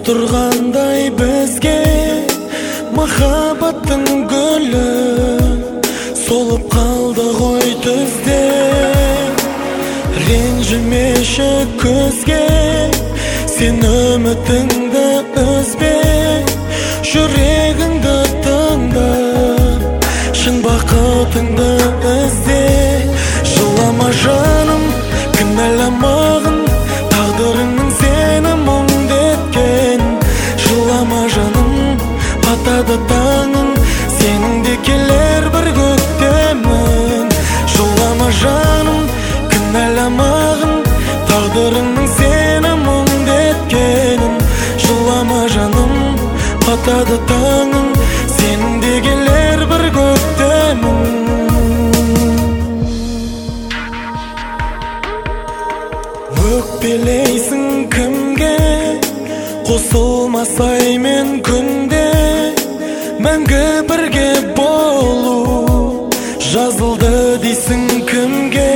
тұрғандай бізге махаббаттың гүлі солып қалды ғой түзде. Ренжімеші көзге, сен үмітіңді үзбе, жүрегіңді тыңда, шын бақытыңды ізде. Жылама жаным, кінәламағын, тағдырыңның сені мұңдеткен. Жылама жаным, батады таңың, сенің де келер бір көктемің. Жылама жаным, кінәламағын, тағдырыңның сені мұңдеткенін. Жылама жаным, батады таңың, сенің де келер бір көктемің. Өкпелейсің кімге, қосылмасай мен күнде, мәңгі бірге болу жазылды дейсің кімге.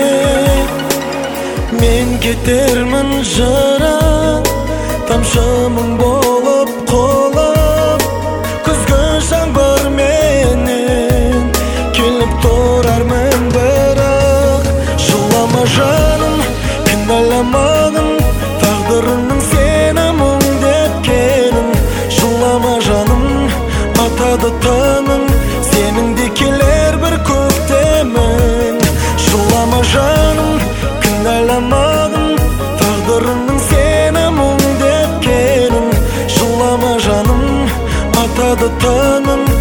Мен кетермін жырақ, тамшымың болып қолып, күзгі жаңбырменен келіп тұрармын бірақ. Жылама жаным, кінәламағын, тағдырыңның сені мұңдеткенін. Жылама жаным, батады таңың, сенің де келер бір көктемің. Жылама жаным, кінәламағын, тағдырыңның сені мұңдеткенін. Жылама жаным, батады таңың,